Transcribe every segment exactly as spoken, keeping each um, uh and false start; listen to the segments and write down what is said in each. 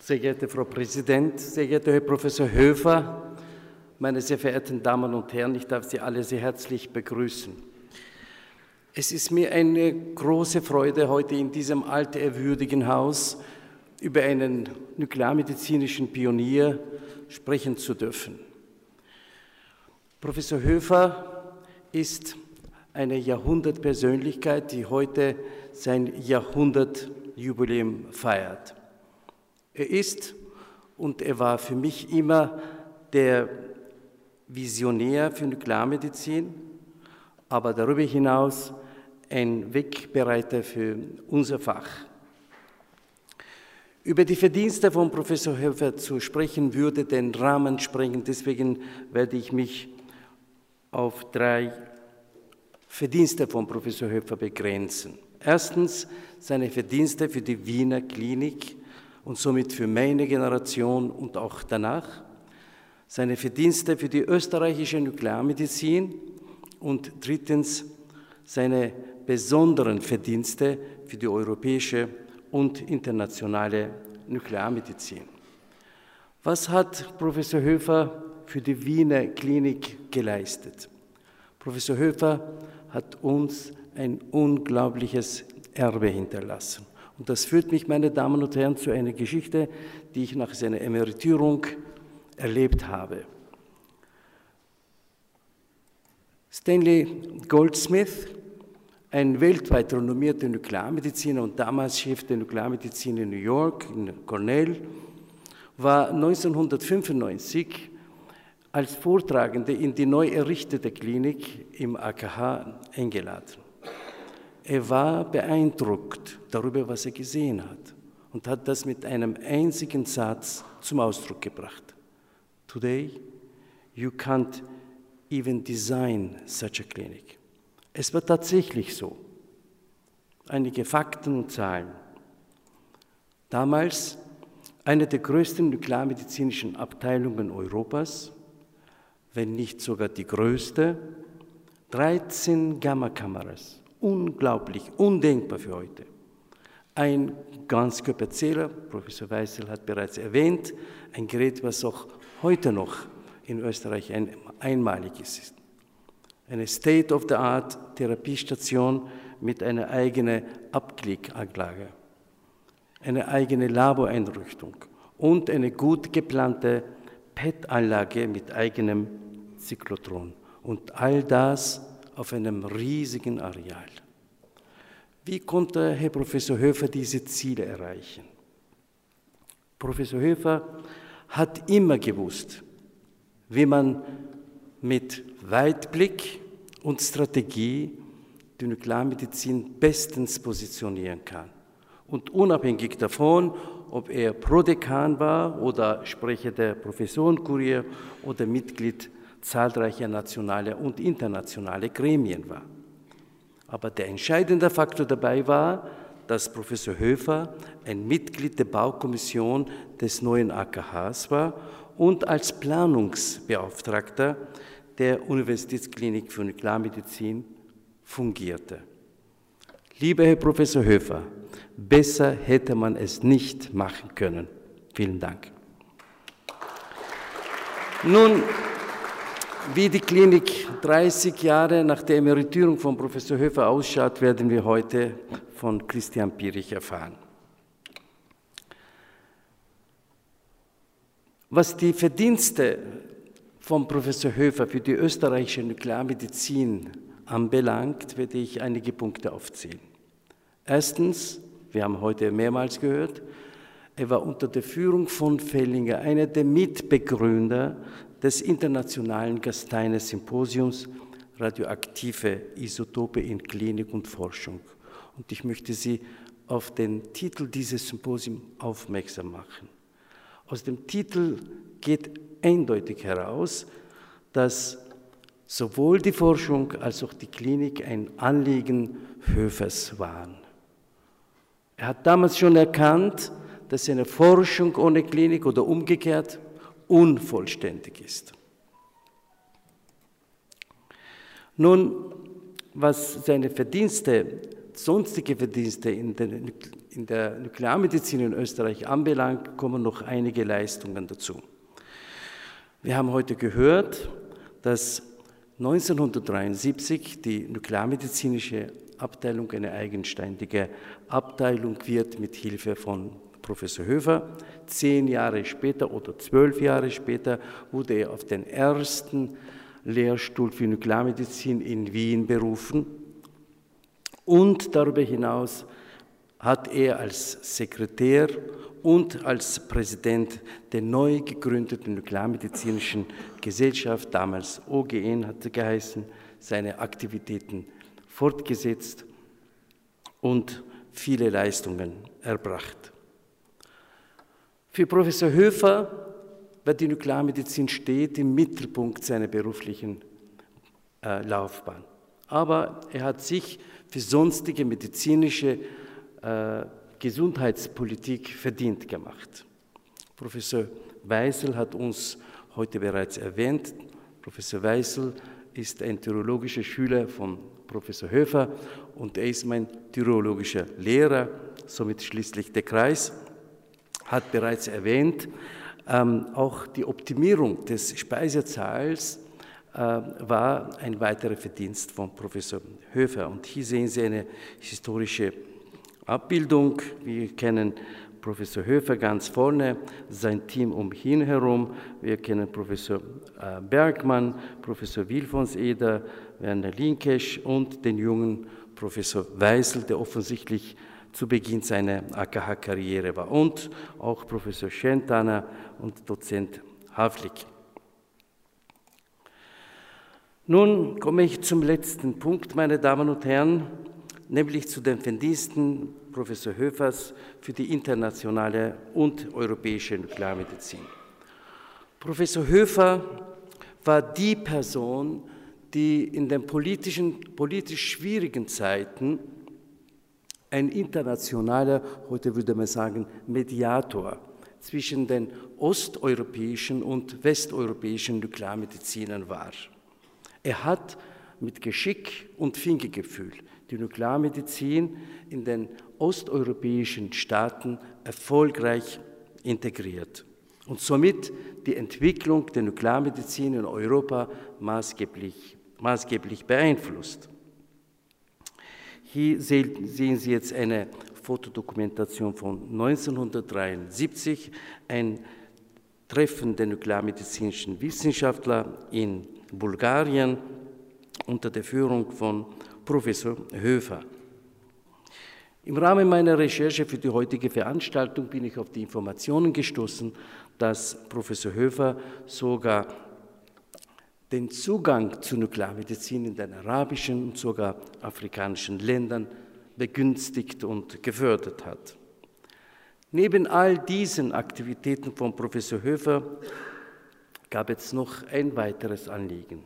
Sehr geehrte Frau Präsident, sehr geehrter Herr Professor Höfer, meine sehr verehrten Damen und Herren, ich darf Sie alle sehr herzlich begrüßen. Es ist mir eine große Freude, heute in diesem altehrwürdigen Haus über einen nuklearmedizinischen Pionier sprechen zu dürfen. Professor Höfer ist eine Jahrhundertpersönlichkeit, die heute sein Jahrhundertjubiläum feiert. Er ist und er war für mich immer der Visionär für Nuklearmedizin, aber darüber hinaus ein Wegbereiter für unser Fach. Über die Verdienste von Professor Höfer zu sprechen, würde den Rahmen sprengen, deswegen werde ich mich auf drei Verdienste von Professor Höfer begrenzen. Erstens seine Verdienste für die Wiener Klinik und somit für meine Generation und auch danach, seine Verdienste für die österreichische Nuklearmedizin und drittens seine besonderen Verdienste für die europäische und internationale Nuklearmedizin. Was hat Professor Höfer für die Wiener Klinik geleistet? Professor Höfer hat uns ein unglaubliches Erbe hinterlassen. Und das führt mich, meine Damen und Herren, zu einer Geschichte, die ich nach seiner Emeritierung erlebt habe. Stanley Goldsmith, ein weltweit renommierter Nuklearmediziner und damals Chef der Nuklearmedizin in New York, in Cornell, war neunzehnhundertfünfundneunzig als Vortragender in die neu errichtete Klinik im A K H eingeladen. Er war beeindruckt darüber, was er gesehen hat und hat das mit einem einzigen Satz zum Ausdruck gebracht. Today, you can't even design such a clinic. Es war tatsächlich so. Einige Fakten und Zahlen. Damals eine der größten nuklearmedizinischen Abteilungen Europas, wenn nicht sogar die größte, dreizehn Gammakameras. Unglaublich, undenkbar für heute. Ein Ganzkörperzähler, Professor Weissel hat bereits erwähnt, ein Gerät, was auch heute noch in Österreich ein, einmalig ist. Eine State-of-the-Art Therapiestation mit einer eigenen Abklickanlage, eine eigene Laboreinrichtung und eine gut geplante P E T-Anlage mit eigenem Zyklotron. Und all das auf einem riesigen Areal. Wie konnte Herr Professor Höfer diese Ziele erreichen? Professor Höfer hat immer gewusst, wie man mit Weitblick und Strategie die Nuklearmedizin bestens positionieren kann. Und unabhängig davon, ob er Prodekan war oder Sprecher der Professorenkurie oder Mitglied zahlreicher nationale und internationale Gremien war. Aber der entscheidende Faktor dabei war, dass Professor Höfer ein Mitglied der Baukommission des neuen A K Hs war und als Planungsbeauftragter der Universitätsklinik für Nuklearmedizin fungierte. Lieber Herr Professor Höfer, besser hätte man es nicht machen können. Vielen Dank. Nun, wie die Klinik dreißig Jahre nach der Emeritierung von Professor Höfer ausschaut, werden wir heute von Christian Pirich erfahren. Was die Verdienste von Professor Höfer für die österreichische Nuklearmedizin anbelangt, werde ich einige Punkte aufzählen. Erstens, wir haben heute mehrmals gehört, er war unter der Führung von Fellinger einer der Mitbegründer des internationalen Gasteiner-Symposiums Radioaktive Isotope in Klinik und Forschung. Und ich möchte Sie auf den Titel dieses Symposiums aufmerksam machen. Aus dem Titel geht eindeutig heraus, dass sowohl die Forschung als auch die Klinik ein Anliegen Höfers waren. Er hat damals schon erkannt, dass eine Forschung ohne Klinik oder umgekehrt unvollständig ist. Nun, was seine Verdienste, sonstige Verdienste in der, in der Nuklearmedizin in Österreich anbelangt, kommen noch einige Leistungen dazu. Wir haben heute gehört, dass neunzehnhundertdreiundsiebzig die nuklearmedizinische Abteilung eine eigenständige Abteilung wird mit Hilfe von Professor Höfer. Zehn Jahre später oder zwölf Jahre später wurde er auf den ersten Lehrstuhl für Nuklearmedizin in Wien berufen. Und darüber hinaus hat er als Sekretär und als Präsident der neu gegründeten Nuklearmedizinischen Gesellschaft, damals O G N hat sie geheißen, seine Aktivitäten fortgesetzt und viele Leistungen erbracht. Für Professor Höfer war die Nuklearmedizin steht im Mittelpunkt seiner beruflichen äh, Laufbahn. Aber er hat sich für sonstige medizinische äh, Gesundheitspolitik verdient gemacht. Professor Weisel hat uns heute bereits erwähnt. Professor Weisel ist ein tirologischer Schüler von Professor Höfer und er ist mein tirologischer Lehrer, somit schließlich der Kreis, hat bereits erwähnt, ähm, auch die Optimierung des Speisesaals äh, war ein weiterer Verdienst von Professor Höfer. Und hier sehen Sie eine historische Abbildung. Wir kennen Professor Höfer ganz vorne, sein Team um ihn herum. Wir kennen Professor Bergmann, Professor Wilfons Eder, Werner Linkesch und den jungen Professor Weisel, der offensichtlich zu Beginn seiner A K H-Karriere war. Und auch Professor Schenthaner und Dozent Havlik. Nun komme ich zum letzten Punkt, meine Damen und Herren, nämlich zu den Verdiensten Professor Höfers für die internationale und europäische Nuklearmedizin. Professor Höfer war die Person, die in den politischen, politisch schwierigen Zeiten ein internationaler, heute würde man sagen, Mediator zwischen den osteuropäischen und westeuropäischen Nuklearmedizinern war. Er hat mit Geschick und Fingergefühl die Nuklearmedizin in den osteuropäischen Staaten erfolgreich integriert und somit die Entwicklung der Nuklearmedizin in Europa maßgeblich, maßgeblich beeinflusst. Hier sehen Sie jetzt eine Fotodokumentation von neunzehnhundertdreiundsiebzig, ein Treffen der nuklearmedizinischen Wissenschaftler in Bulgarien unter der Führung von Professor Höfer. Im Rahmen meiner Recherche für die heutige Veranstaltung bin ich auf die Informationen gestoßen, dass Professor Höfer sogar den Zugang zur Nuklearmedizin in den arabischen und sogar afrikanischen Ländern begünstigt und gefördert hat. Neben all diesen Aktivitäten von Professor Höfer gab es noch ein weiteres Anliegen.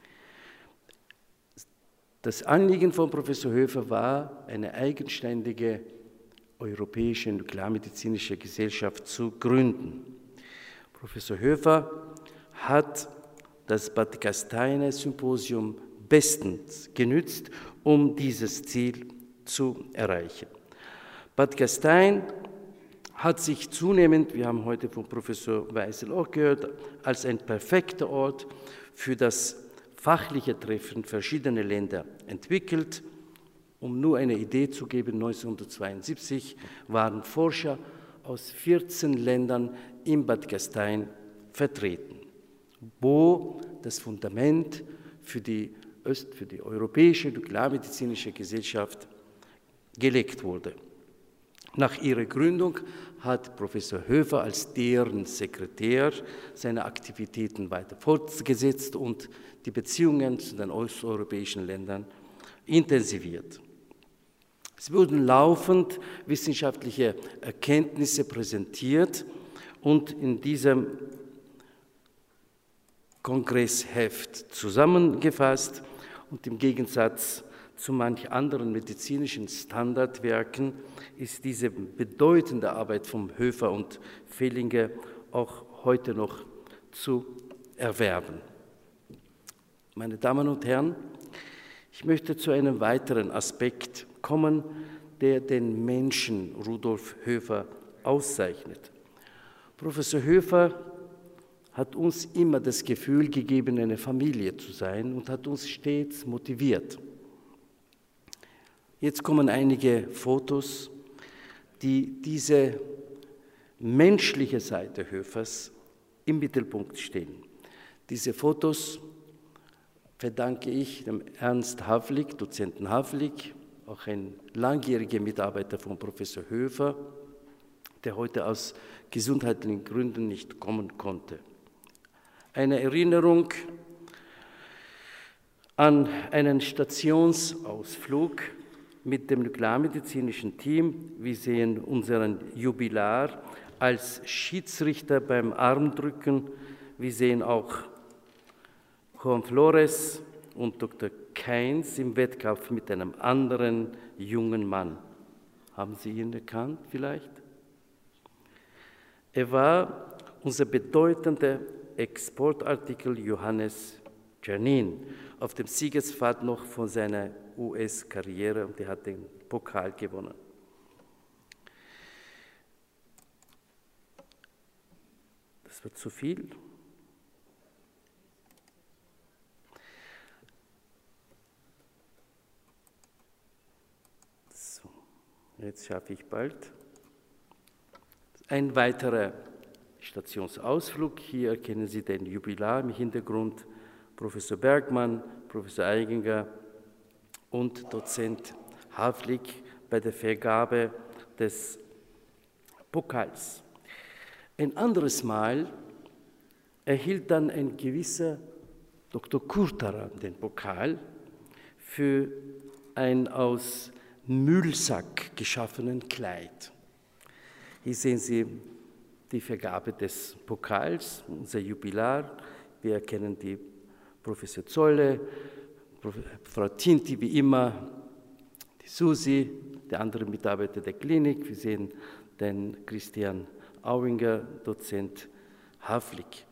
Das Anliegen von Professor Höfer war, eine eigenständige europäische nuklearmedizinische Gesellschaft zu gründen. Professor Höfer hat das Bad Gasteiner Symposium bestens genützt, um dieses Ziel zu erreichen. Bad Gastein hat sich zunehmend, wir haben heute von Professor Weisel auch gehört, als ein perfekter Ort für das fachliche Treffen verschiedener Länder entwickelt. Um nur eine Idee zu geben, neunzehnhundertzweiundsiebzig waren Forscher aus vierzehn Ländern in Bad Gastein vertreten, wo das Fundament für die, Öst-, für die europäische nuklearmedizinische Gesellschaft gelegt wurde. Nach ihrer Gründung hat Professor Höfer als deren Sekretär seine Aktivitäten weiter fortgesetzt und die Beziehungen zu den osteuropäischen Ländern intensiviert. Es wurden laufend wissenschaftliche Erkenntnisse präsentiert und in diesem Kongressheft zusammengefasst und im Gegensatz zu manch anderen medizinischen Standardwerken ist diese bedeutende Arbeit von Höfer und Fehlinger auch heute noch zu erwerben. Meine Damen und Herren, ich möchte zu einem weiteren Aspekt kommen, der den Menschen Rudolf Höfer auszeichnet. Professor Höfer hat uns immer das Gefühl gegeben, eine Familie zu sein und hat uns stets motiviert. Jetzt kommen einige Fotos, die diese menschliche Seite Höfers im Mittelpunkt stehen. Diese Fotos verdanke ich dem Ernst Havlik, Dozenten Havlik, auch ein langjähriger Mitarbeiter von Professor Höfer, der heute aus gesundheitlichen Gründen nicht kommen konnte. Eine Erinnerung an einen Stationsausflug mit dem nuklearmedizinischen Team. Wir sehen unseren Jubilar als Schiedsrichter beim Armdrücken. Wir sehen auch Juan Flores und Doktor Kainz im Wettkampf mit einem anderen jungen Mann. Haben Sie ihn erkannt vielleicht? Er war unser bedeutender Exportartikel Johannes Czernin auf dem Siegespfad noch von seiner U S-Karriere und er hat den Pokal gewonnen. Das wird zu viel. So, jetzt schaffe ich bald. Ein weiterer Stationsausflug. Hier erkennen Sie den Jubilar im Hintergrund, Professor Bergmann, Professor Eiginger und Dozent Havlik bei der Vergabe des Pokals. Ein anderes Mal erhielt dann ein gewisser Doktor Kurtaran den Pokal für ein aus Müllsack geschaffenen Kleid. Hier sehen Sie die Vergabe des Pokals, unser Jubilar. Wir erkennen die Professor Zolle, Frau Tinti wie immer, die Susi, der andere Mitarbeiter der Klinik. Wir sehen den Christian Auinger, Dozent Havlik.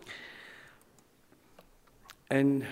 Ein,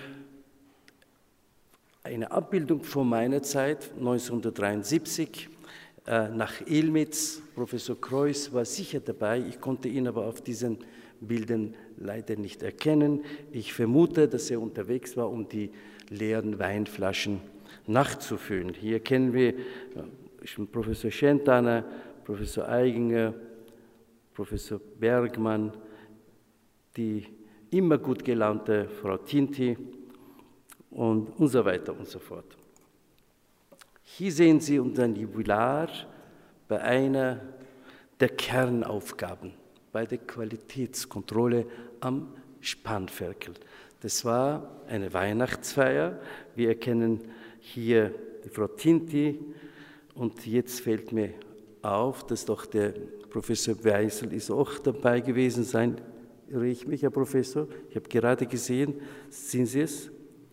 eine Abbildung von meiner Zeit, neunzehnhundertdreiundsiebzig, äh, nach Ilmitz. Professor Kreuss war sicher dabei, ich konnte ihn aber auf diesen Bildern leider nicht erkennen. Ich vermute, dass er unterwegs war, um die leeren Weinflaschen nachzufüllen. Hier kennen wir Professor Schentaner, Professor Eiginger, Professor Bergmann, die immer gut gelaunte Frau Tinti und, und so weiter und so fort. Hier sehen Sie unseren Jubilar bei einer der Kernaufgaben, bei der Qualitätskontrolle am Spannferkel. Das war eine Weihnachtsfeier. Wir erkennen hier die Frau Tinti und jetzt fällt mir auf, dass doch der Professor Weisel ist auch dabei gewesen sein. Irre ich mich, Herr Professor? Ich habe gerade gesehen, sind Sie es?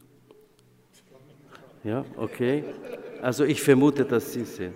Ja, okay. Also ich vermute, dass Sie es sind.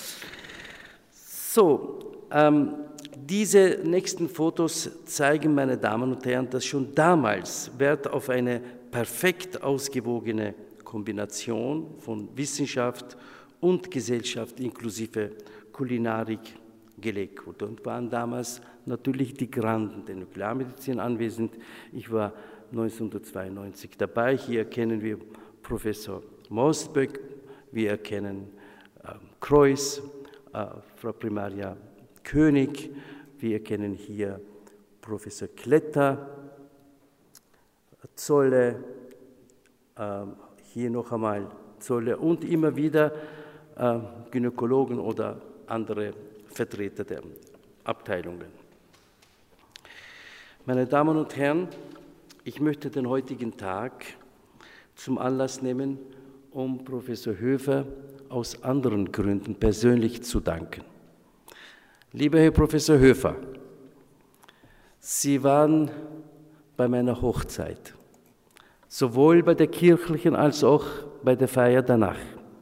So, ähm, diese nächsten Fotos zeigen, meine Damen und Herren, dass schon damals Wert auf eine perfekt ausgewogene Kombination von Wissenschaft und Gesellschaft inklusive Kulinarik gelegt wurde. Und waren damals natürlich die Granden der Nuklearmedizin anwesend. Ich war neunzehnhundertzweiundneunzig dabei. Hier erkennen wir Professor Mostböck, wir erkennen äh, Kreuss, äh, Frau Primaria König, wir erkennen hier Professor Kletter, Zolle, äh, hier noch einmal Zolle und immer wieder äh, Gynäkologen oder andere Vertreter der Abteilungen. Meine Damen und Herren, ich möchte den heutigen Tag zum Anlass nehmen, um Professor Höfer aus anderen Gründen persönlich zu danken. Lieber Herr Professor Höfer, Sie waren bei meiner Hochzeit, sowohl bei der kirchlichen als auch bei der Feier danach.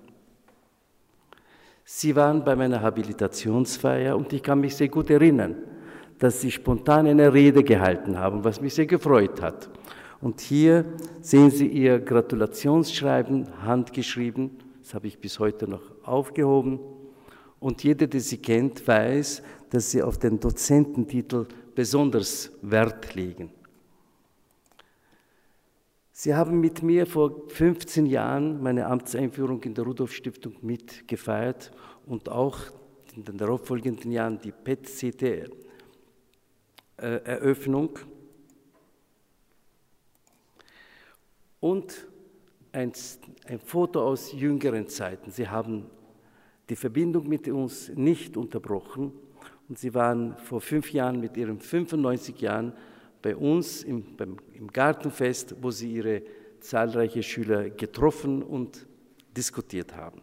Sie waren bei meiner Habilitationsfeier und ich kann mich sehr gut erinnern, dass Sie spontan eine Rede gehalten haben, was mich sehr gefreut hat. Und hier sehen Sie Ihr Gratulationsschreiben, handgeschrieben, das habe ich bis heute noch aufgehoben. Und jeder, der Sie kennt, weiß, dass Sie auf den Dozententitel besonders Wert legen. Sie haben mit mir vor fünfzehn Jahren meine Amtseinführung in der Rudolf-Stiftung mitgefeiert und auch in den darauffolgenden Jahren die P E T-C T-Eröffnung und ein, ein Foto aus jüngeren Zeiten. Sie haben die Verbindung mit uns nicht unterbrochen und Sie waren vor fünf Jahren mit Ihren fünfundneunzig Jahren bei uns im, beim, im Gartenfest, wo Sie Ihre zahlreichen Schüler getroffen und diskutiert haben.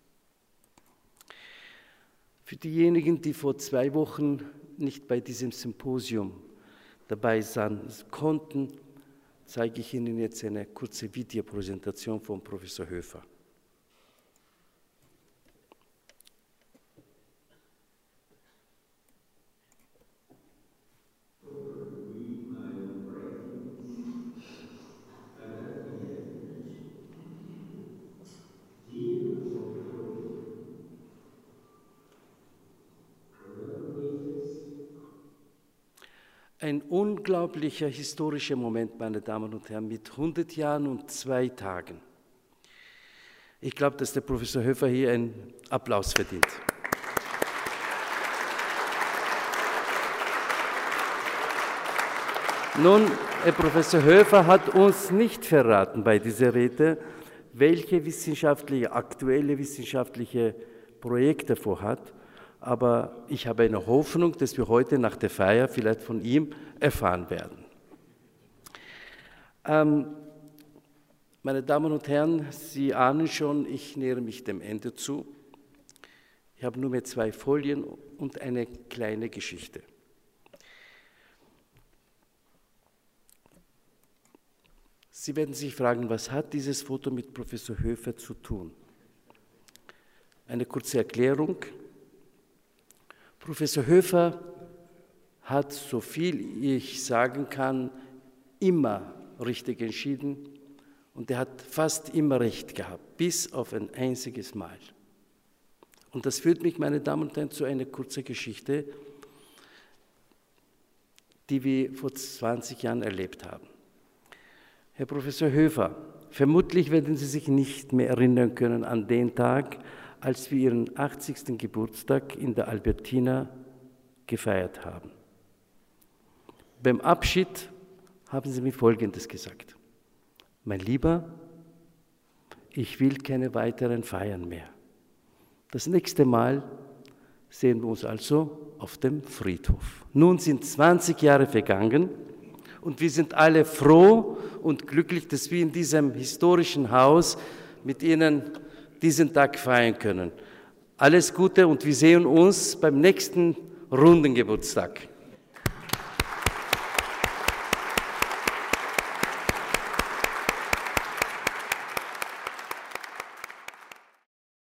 Für diejenigen, die vor zwei Wochen nicht bei diesem Symposium dabei sein konnten, zeige ich Ihnen jetzt eine kurze Videopräsentation von Professor Höfer. Ein unglaublicher historischer Moment, meine Damen und Herren, mit hundert Jahren und zwei Tagen. Ich glaube, dass der Professor Höfer hier einen Applaus verdient. Nun, Herr Professor Höfer hat uns nicht verraten bei dieser Rede, welche wissenschaftliche, aktuelle wissenschaftliche Projekte er vorhat. Aber ich habe eine Hoffnung, dass wir heute nach der Feier vielleicht von ihm erfahren werden. Ähm, meine Damen und Herren, Sie ahnen schon, ich nähere mich dem Ende zu. Ich habe nur mehr zwei Folien und eine kleine Geschichte. Sie werden sich fragen, was hat dieses Foto mit Professor Höfer zu tun? Eine kurze Erklärung. Professor Höfer hat, so viel ich sagen kann, immer richtig entschieden und er hat fast immer recht gehabt, bis auf ein einziges Mal. Und das führt mich, meine Damen und Herren, zu einer kurzen Geschichte, die wir vor zwanzig Jahren erlebt haben. Herr Professor Höfer, vermutlich werden Sie sich nicht mehr erinnern können an den Tag, als wir Ihren achtzigsten Geburtstag in der Albertina gefeiert haben. Beim Abschied haben Sie mir Folgendes gesagt: Mein Lieber, ich will keine weiteren Feiern mehr. Das nächste Mal sehen wir uns also auf dem Friedhof. Nun sind zwanzig Jahre vergangen und wir sind alle froh und glücklich, dass wir in diesem historischen Haus mit Ihnen diesen Tag feiern können. Alles Gute und wir sehen uns beim nächsten runden Geburtstag.